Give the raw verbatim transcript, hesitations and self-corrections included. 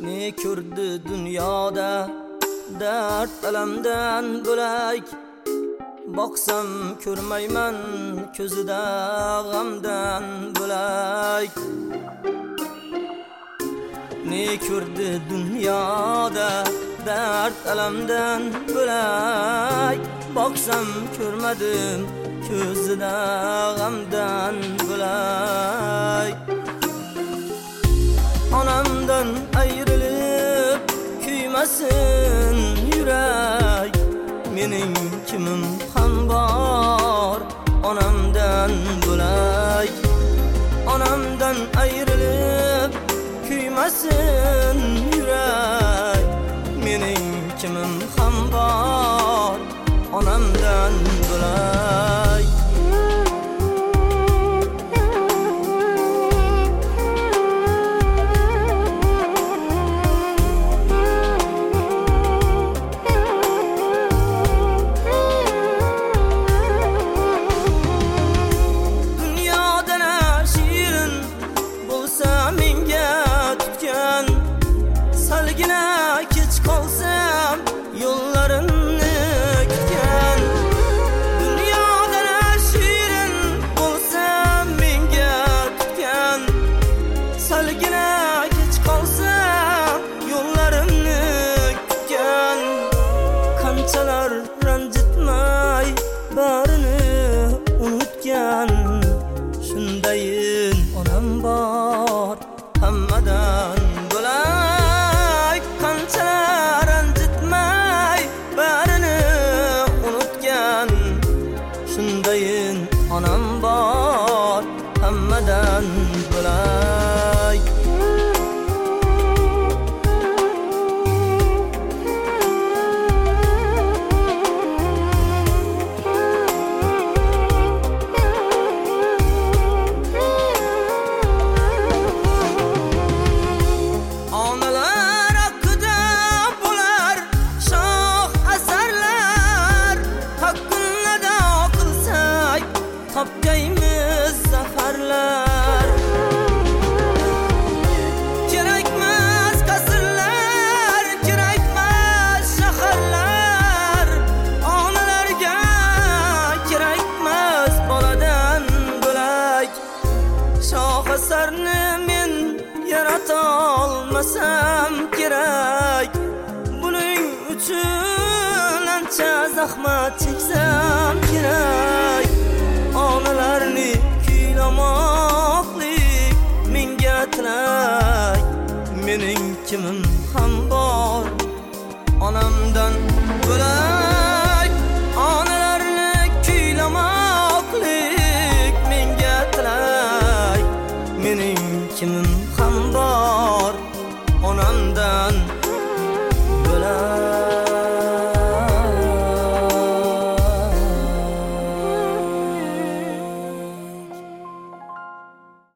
Ne ko'rdi dunyoda dard alamdan bo'lak, boqsam ko'rmayman ko'zida g'amdan bo'lak. Ne ko'rdi dunyoda dard alamdan bo'lak, boqsam ko'rmadim ko'zida g'amdan bo'lak. Onamdan ayrilib kuymasin yurak, mening kimim ham bor onamdan bo'lak. Onamdan ayrilib kuymasin yurak, mening kimim ham bor onamdan bo'lak. Kech qolsam yo'llarimni kutgan, dunyoda shirin bo'lsam menga tutgan. Salgina kech qolsam yo'llarimni kutgan. Qanchalar ranjitmay barini unutgan, shundayin onam bor hammadan bo'lak. Qanchalar ranjitmay barini unutgan, shundayin onam bor hammadan bo'lak. Topgaymiz zafarlar, kerakmas qasrlar, kerakmas shaharlar. Onalarga kerakmas boladan bo'lak. Shoh asarni men yarata olmasam kerak, buning uchun ancha zahmat cheksam kerak.